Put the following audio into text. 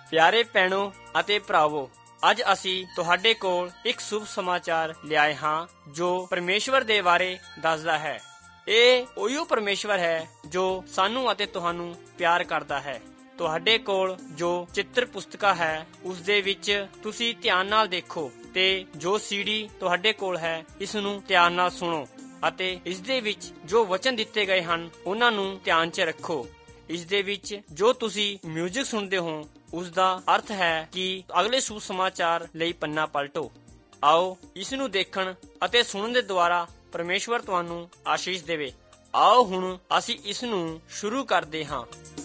ਪਿਆਰੇ ਭੈਣੋ ਅਤੇ ਭਰਾਵੋ, ਅੱਜ ਅਸੀਂ ਤੁਹਾਡੇ ਕੋਲ ਇੱਕ ਸ਼ੁਭ ਸਮਾਚਾਰ ਲਿਆਏ ਹਾਂ ਜੋ ਪਰਮੇਸ਼ਵਰ ਦੇ ਬਾਰੇ ਦੱਸਦਾ ਹੈ। ਇਹ ਉਹੀਓ ਪਰਮੇਸ਼ਵਰ ਹੈ ਜੋ ਸਾਨੂੰ ਅਤੇ ਤੁਹਾਨੂੰ ਪਿਆਰ ਕਰਦਾ ਹੈ। ਤੁਹਾਡੇ ਕੋਲ ਜੋ ਚਿੱਤਰ ਪੁਸਤਕਾਂ ਹੈ ਉਸ ਦੇ ਵਿੱਚ ਤੁਸੀਂ ਧਿਆਨ ਨਾਲ ਦੇਖੋ ਤੇ ਜੋ ਸੀਡੀ ਤੁਹਾਡੇ ਕੋਲ ਹੈ ਇਸ ਨੂੰ ਧਿਆਨ ਨਾਲ ਸੁਣੋ ਅਤੇ ਇਸ ਦੇ ਵਿੱਚ ਜੋ ਵਚਨ ਦਿੱਤੇ ਗਏ ਹਨ ਉਹਨਾਂ ਨੂੰ ਧਿਆਨ 'ਚ ਰੱਖੋ। ਇਸ ਦੇ ਵਿੱਚ ਜੋ ਤੁਸੀਂ ਮਿਊਜ਼ਿਕ ਸੁਣਦੇ ਹੋ ਉਸ ਦਾ ਅਰਥ ਹੈ ਕਿ ਅਗਲੇ ਸ਼ੁਭ ਸਮਾਚਾਰ ਲਈ ਪੰਨਾ ਪਲਟੋ। ਆਓ ਇਸ ਨੂੰ ਦੇਖਣ ਅਤੇ ਸੁਣਨ ਦੇ ਦੁਆਰਾ ਪਰਮੇਸ਼ਵਰ ਤੁਹਾਨੂੰ ਆਸ਼ੀਸ਼ ਦੇਵੇ। ਆਓ ਹੁਣ ਅਸੀਂ ਇਸ ਨੂੰ ਸ਼ੁਰੂ ਕਰਦੇ ਹਾਂ।